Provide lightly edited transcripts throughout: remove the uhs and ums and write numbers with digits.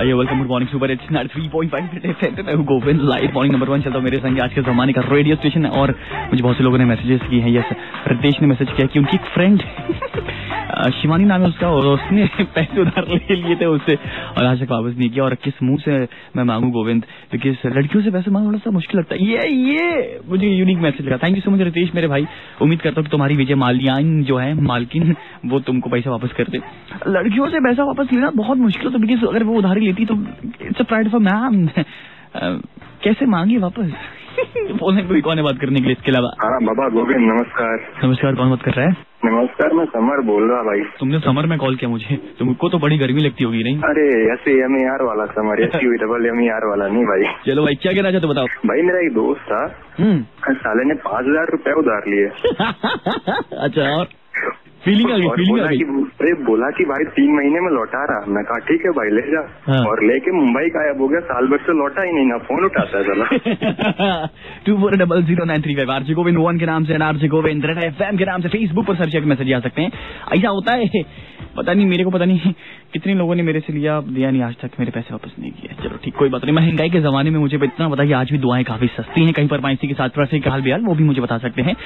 ये welcome good morning super it's 3.5 मैं हूँ गोविंद लाइव मॉर्निंग नंबर 1 चलता हूँ मेरे संग आज के जमाने का रेडियो स्टेशन है। और मुझे बहुत से लोगों ने मैसेजेस किए हैं। यस, रितेश ने मैसेज किया कि उनकी एक फ्रेंड शिवानी नाम है उसका और उसने पैसे उधार ले लिए थे उससे और आज तक वापस नहीं किया। और किस मुंह से मैं मांगू गोविंद, क्योंकि लड़कियों से पैसे मांगना थोड़ा सा मुश्किल लगता है। ये मुझे यूनिक मैसेज लगा। Thank you so much Ritesh मेरे भाई। उम्मीद करता हूँ कि तुम्हारी विजय माल्यान जो है मालकिन वो तुमको पैसा वापस कर दे। लड़कियों से पैसा वापस लेना बहुत मुश्किल होता है, बिकॉज अगर वो उधारी लेती तो it's a pride of a man. कैसे मांगी वापस? बोलने कोई कौन है बात करने के लिए इसके अलावा? हाँ बाबा गोविंद नमस्कार। नमस्कार, कौन बात कर रहा है? नमस्कार, मैं समर बोल रहा भाई। तुमने समर में कॉल किया मुझे? तुमको तो बड़ी गर्मी लगती होगी नहीं? अरे ऐसे MER वाला समर, SUER वाला नहीं भाई। चलो भाई क्या कहना चाहते बताओ। भाई मेरा एक दोस्त था, साले ने 5,000 रुपए उधार लिए। अच्छा, और फीलिंग आ गई? फीलिंग आ गई? अरे बोला कि भाई 3 महीने में लौटा रहा। मैं कहा ठीक है भाई ले जा। और लेके मुंबई गायब हो गया। साल भर से लौटा ही नहीं, ना फोन उठाता है साला। 24000935 आरजे गोविंद 1 के नाम से, आरजे गोविंद रेड FM के नाम से फेसबुक पर सर्च करके मैसेज आ सकते हैं। ऐसा होता है, पता नहीं मेरे को पता नहीं कितने लोगों ने मेरे से दिया नहीं, आज तक मेरे पैसे वापस नहीं किए। चलो ठीक, कोई बात नहीं। महंगाई के जमाने में मुझे इतना पता है कि आज भी दुआएं काफी सस्ती हैं। कहीं पर माइसी के साथ पैसे का हाल बेहाल वो भी मुझे बता सकते हैं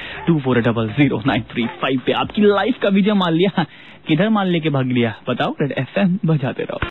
24000935 पे। आपकी लाइफ का विजय मान लिया, किधर मान लेके भाग लिया बताओ? रेड FM बजाते रहो।